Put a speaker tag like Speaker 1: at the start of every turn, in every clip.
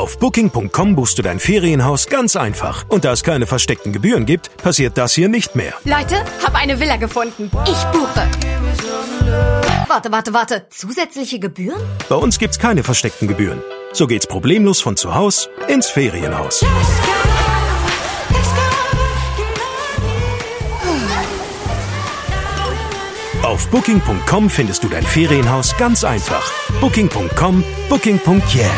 Speaker 1: Auf Booking.com buchst du dein Ferienhaus ganz einfach. Und da es keine versteckten Gebühren gibt, passiert das hier nicht mehr.
Speaker 2: Leute, hab eine Villa gefunden. Ich buche. Warte. Zusätzliche Gebühren?
Speaker 1: Bei uns gibt's keine versteckten Gebühren. So geht's problemlos von zu Hause ins Ferienhaus. Auf Booking.com findest du dein Ferienhaus ganz einfach. Booking.com, Booking.yeah.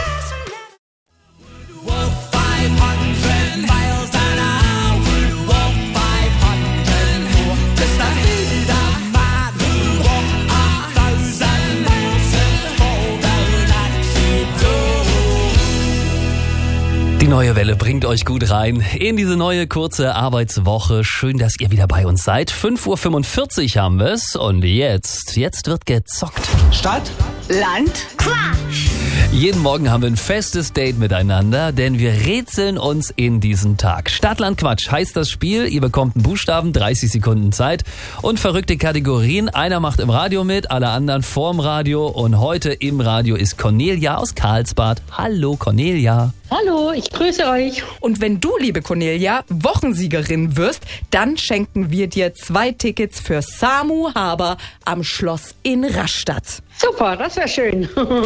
Speaker 3: Die neue Welle bringt euch gut rein in diese neue kurze Arbeitswoche. Schön, dass ihr wieder bei uns seid. 5:45 Uhr haben wir es und jetzt wird gezockt.
Speaker 4: Stadt,
Speaker 2: Land, Quatsch.
Speaker 3: Jeden Morgen haben wir ein festes Date miteinander, denn wir rätseln uns in diesen Tag. Stadt, Land, Quatsch heißt das Spiel. Ihr bekommt einen Buchstaben, 30 Sekunden Zeit und verrückte Kategorien. Einer macht im Radio mit, alle anderen vorm Radio. Und heute im Radio ist Cornelia aus Karlsbad. Hallo Cornelia.
Speaker 5: Hallo, ich grüße euch.
Speaker 4: Und wenn du, liebe Cornelia, Wochensiegerin wirst, dann schenken wir dir 2 Tickets für Samu Haber am Schloss in Rastatt.
Speaker 5: Super, das wäre schön.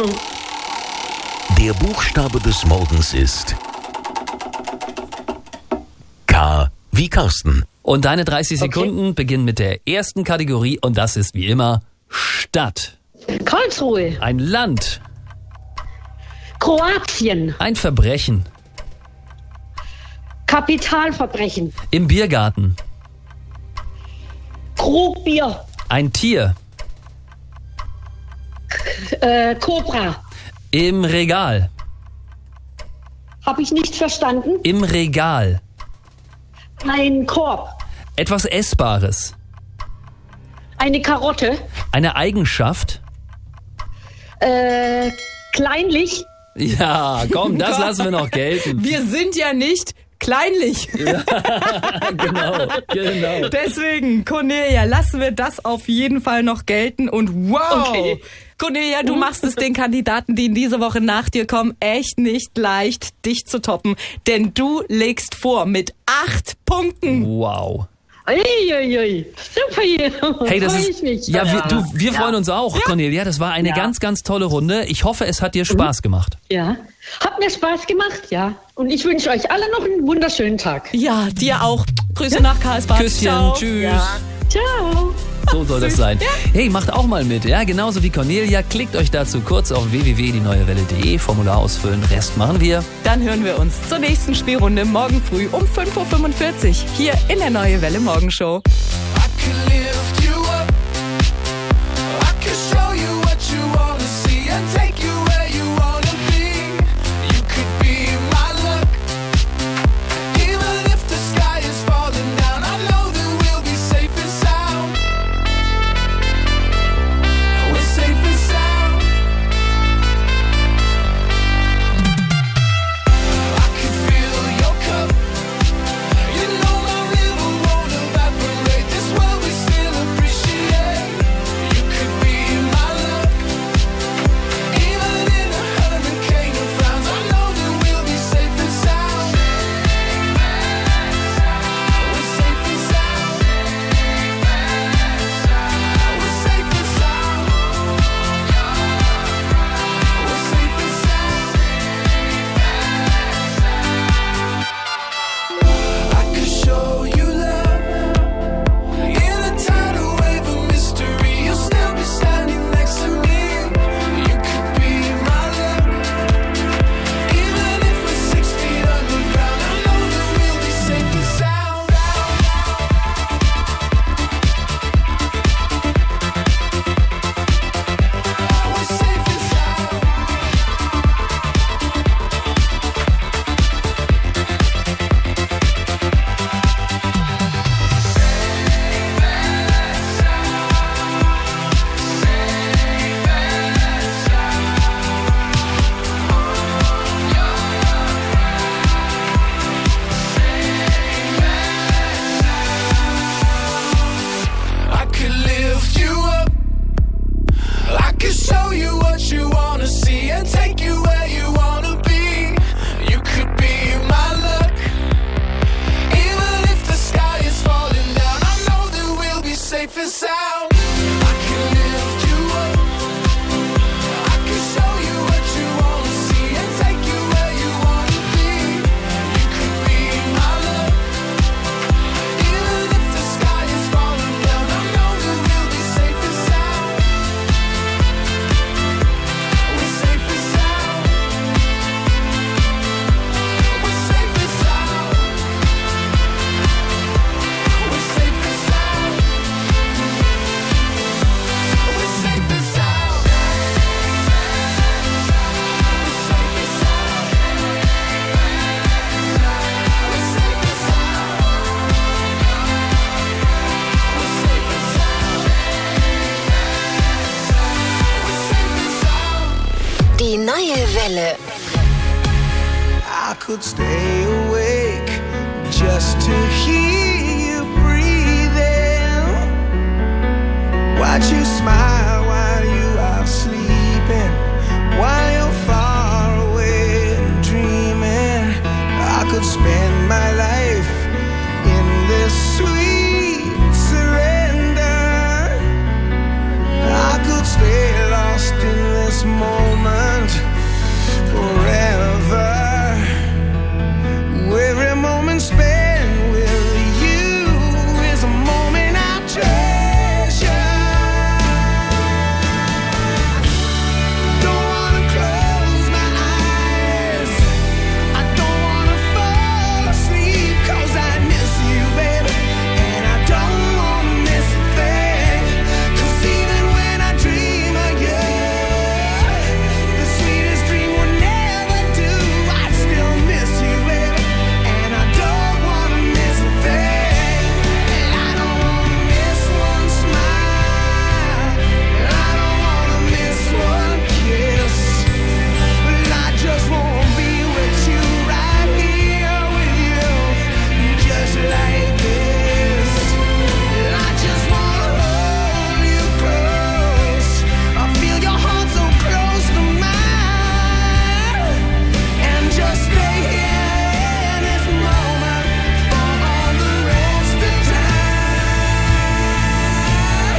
Speaker 6: Der Buchstabe des Morgens ist K wie Carsten.
Speaker 3: Und deine 30 Sekunden beginnen mit der ersten Kategorie und das ist wie immer Stadt.
Speaker 5: Karlsruhe,
Speaker 3: Ein Land.
Speaker 5: Kroatien,
Speaker 3: Ein Verbrechen.
Speaker 5: Kapitalverbrechen,
Speaker 3: Im Biergarten.
Speaker 5: Krugbier,
Speaker 3: Ein Tier.
Speaker 5: Cobra.
Speaker 3: Im Regal.
Speaker 5: Habe ich nicht verstanden?
Speaker 3: Im Regal.
Speaker 5: Ein Korb,
Speaker 3: Etwas Essbares.
Speaker 5: eine Karotte,
Speaker 3: Eine Eigenschaft.
Speaker 5: kleinlich,
Speaker 3: Ja, komm, das lassen wir noch gelten.
Speaker 4: Wir sind ja nicht kleinlich.
Speaker 3: Genau.
Speaker 4: Deswegen, Cornelia, lassen wir das auf jeden Fall noch gelten. Und wow,
Speaker 5: Okay.
Speaker 4: Cornelia, du machst es den Kandidaten, die in diese Woche nach dir kommen, echt nicht leicht, dich zu toppen. Denn du legst vor mit 8 Punkten.
Speaker 3: Wow.
Speaker 5: Uiuiui, super hier.
Speaker 3: Hey, das
Speaker 5: Freu ich
Speaker 3: ist,
Speaker 5: mich.
Speaker 3: ja, wir freuen uns auch, Cornelia. Das war eine ganz, ganz tolle Runde. Ich hoffe, es hat dir Spaß gemacht.
Speaker 5: Ja, hat mir Spaß gemacht, ja. Und ich wünsche euch alle noch einen wunderschönen Tag.
Speaker 4: Ja, dir auch. Grüße nach Karlsbad.
Speaker 3: Küsschen,
Speaker 4: Ciao.
Speaker 3: tschüss.
Speaker 5: Ja. Ciao.
Speaker 3: So soll das sein. Hey, macht auch mal mit, ja, genauso wie Cornelia. Klickt euch dazu kurz auf www.dieneuewelle.de, Formular ausfüllen, Rest machen wir.
Speaker 4: Dann hören wir uns zur nächsten Spielrunde morgen früh um 5:45 Uhr hier in der Neue Welle Morgenshow.
Speaker 7: You know my river won't evaporate. This world we still could stay awake just to hear you breathing. Watch you smile while you are sleeping, while you're far away and dreaming. I could spend my life in this sweet surrender. I could stay lost in this moment forever. Every moment spent with you is a moment I treasure. Don't wanna close my eyes, I don't wanna fall asleep, 'cause I miss you, baby, and I don't wanna miss a thing. 'Cause even when I dream of you, the sweetest dream will never do. I still miss you, baby, and I don't wanna miss a thing. And I don't wanna miss one smile, and I don't wanna miss one kiss. But I just wanna be with you, right here with you, just like this. And I just wanna hold you close. I feel your heart so close to mine, and just stay here in this moment for all the rest of time.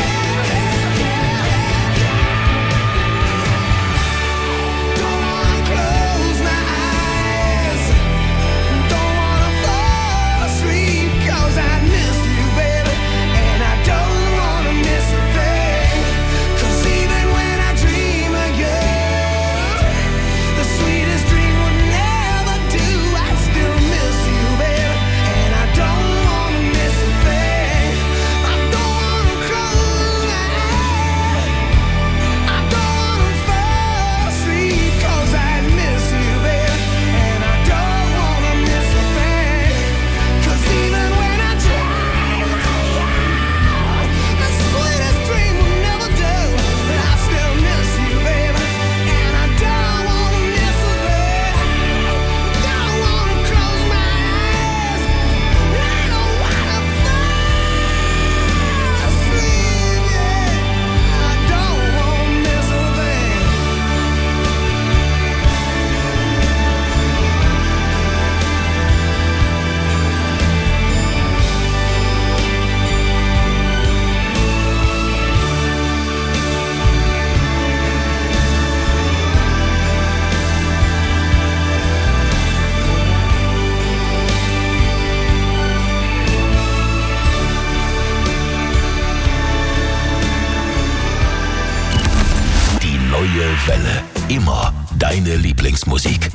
Speaker 7: Don't wanna close my eyes, don't wanna fall asleep, 'cause I miss you, baby, and I don't wanna miss a thing. 'Cause even when I dream of you, the sweetest dream will never do. I still miss you, baby, and I don't wanna miss a thing. I don't wanna close my eyes, I don't wanna fall asleep, 'cause I miss you, baby, and I don't wanna miss a thing. 'Cause even when I dream of you, the sweetest dream will never do. But I still miss you, baby, and I don't wanna miss a thing. Don't wanna close my eyes, I don't wanna fall asleep, yeah. I don't wanna miss a thing.
Speaker 6: Die neue Welle. Immer deine Lieblingsmusik.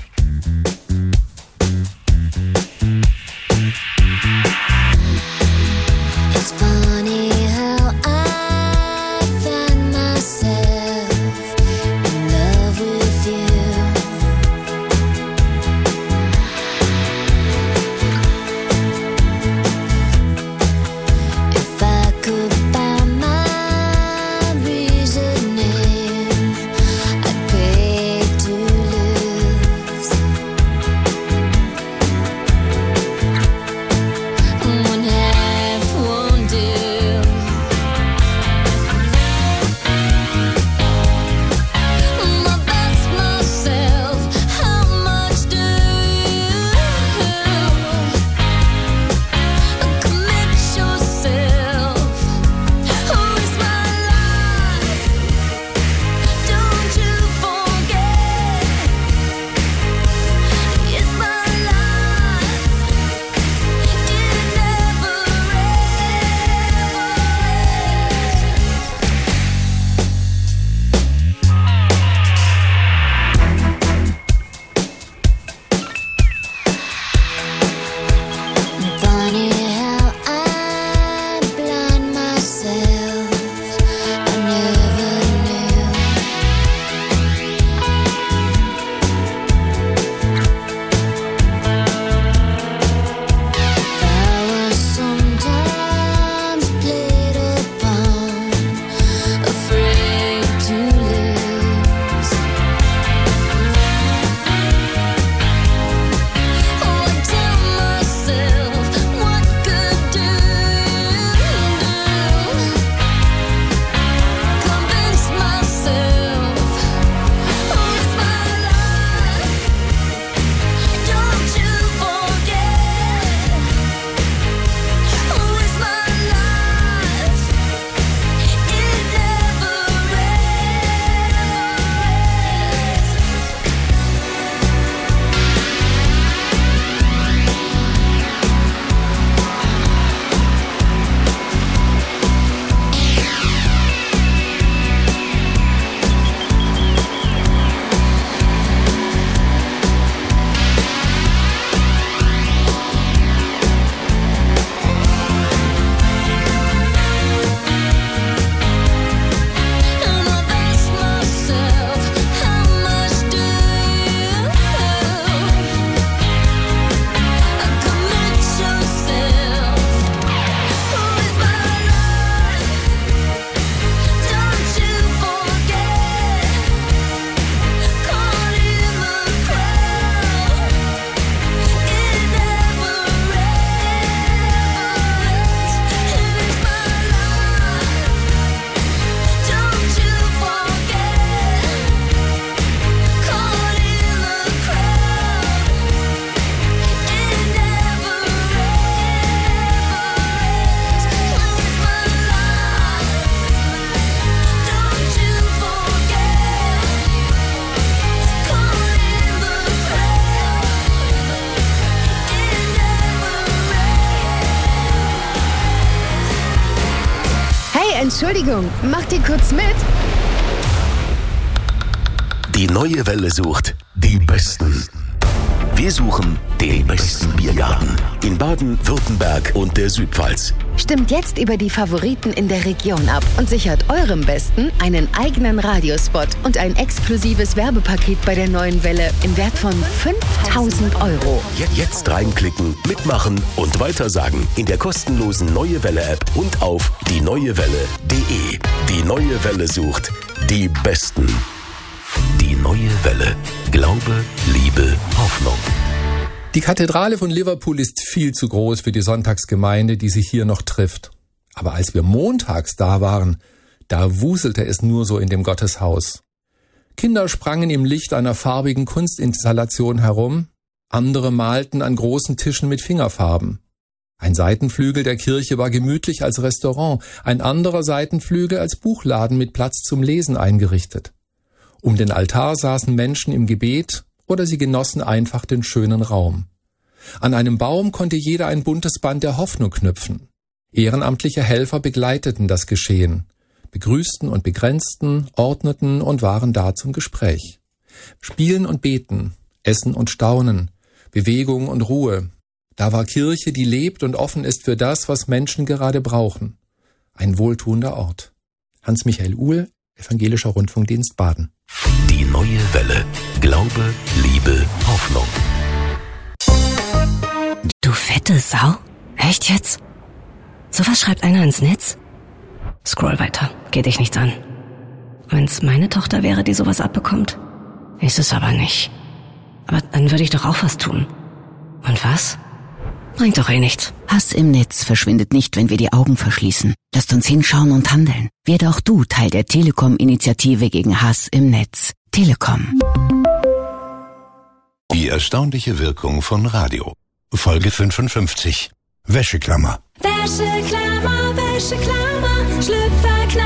Speaker 8: It's funny how I find myself in love with you. If I could find my reasoning, I'd pray to lose.
Speaker 2: Entschuldigung, macht ihr kurz mit?
Speaker 6: Die neue Welle sucht die Besten. Wir suchen den besten Biergarten in Baden, Württemberg und der Südpfalz.
Speaker 2: Stimmt jetzt über die Favoriten in der Region ab und sichert eurem Besten einen eigenen Radiospot und ein exklusives Werbepaket bei der neuen Welle im Wert von 5.000 €.
Speaker 6: Jetzt reinklicken, mitmachen und weitersagen in der kostenlosen Neue Welle App und auf dieneuewelle.de. Die neue Welle sucht die Besten. Die neue Welle. Glaube, Liebe, Hoffnung.
Speaker 9: Die Kathedrale von Liverpool ist viel zu groß für die Sonntagsgemeinde, die sich hier noch trifft. Aber als wir montags da waren, da wuselte es nur so in dem Gotteshaus. Kinder sprangen im Licht einer farbigen Kunstinstallation herum, andere malten an großen Tischen mit Fingerfarben. Ein Seitenflügel der Kirche war gemütlich als Restaurant, ein anderer Seitenflügel als Buchladen mit Platz zum Lesen eingerichtet. Um den Altar saßen Menschen im Gebet oder sie genossen einfach den schönen Raum. An einem Baum konnte jeder ein buntes Band der Hoffnung knüpfen. Ehrenamtliche Helfer begleiteten das Geschehen, begrüßten und begrenzten, ordneten und waren da zum Gespräch. Spielen und beten, essen und staunen, Bewegung und Ruhe. Da war Kirche, die lebt und offen ist für das, was Menschen gerade brauchen. Ein wohltuender Ort. Hans-Michael Uhl, Evangelischer Rundfunkdienst Baden.
Speaker 6: Die neue Welle. Glaube, Liebe, Hoffnung.
Speaker 10: Du fette Sau? Echt jetzt? Sowas schreibt einer ins Netz? Scroll weiter, geht dich nichts an. Wenn's meine Tochter wäre, die sowas abbekommt? Ist es aber nicht. Aber dann würde ich doch auch was tun. Und was? Bringt doch eh nichts.
Speaker 11: Hass im Netz verschwindet nicht, wenn wir die Augen verschließen. Lasst uns hinschauen und handeln. Werde auch du Teil der Telekom-Initiative gegen Hass im Netz. Telekom.
Speaker 6: Die erstaunliche Wirkung von Radio. Folge 55. Wäscheklammer.
Speaker 8: Wäscheklammer, Wäscheklammer, Schlüpfer